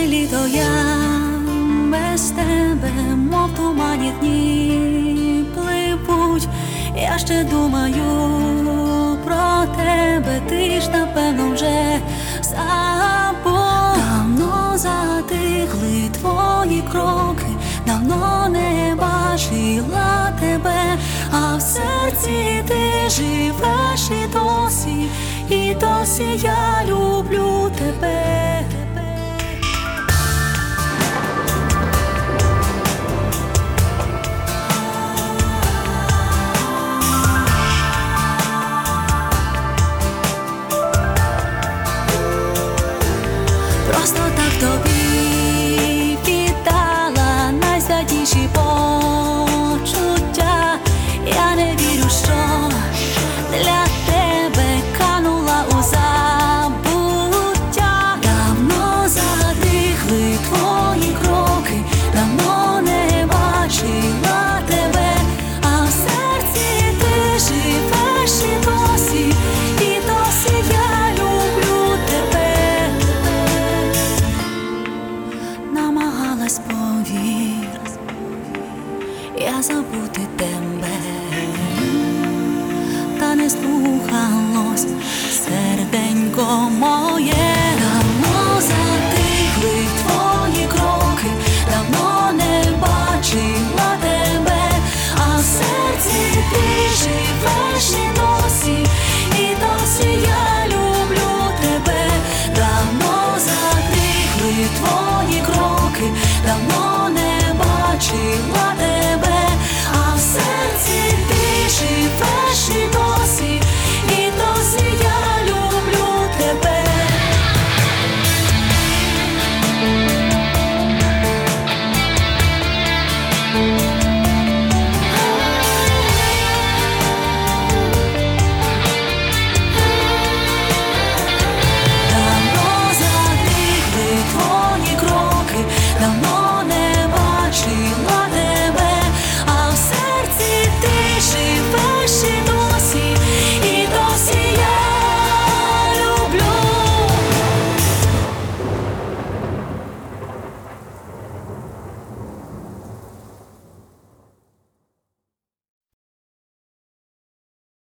літо я без тебе, мов тумані дні пливуть. Я ще думаю про тебе, ти ж напевно вже забув. Давно затихли твої кроки, давно не бачила тебе, а в серці ти живеш і досі я люблю тебе. Просто так тобі віддала найсвятіші почуття. Я не вірю, що для тебе канула у забуття. Давно затихли твої кроки, давно не бачила тебе, а в серці ти живеш і досі я люблю тебе. Намагалась, повір, я забути тебе, та не слухалось серденько моє. Давно затихли твої кроки, давно не бачила тебе, а в серці ти живеш і досі я люблю тебе. Давно затихли твої кроки, давно не бачила тебе, а в серці ти живеш.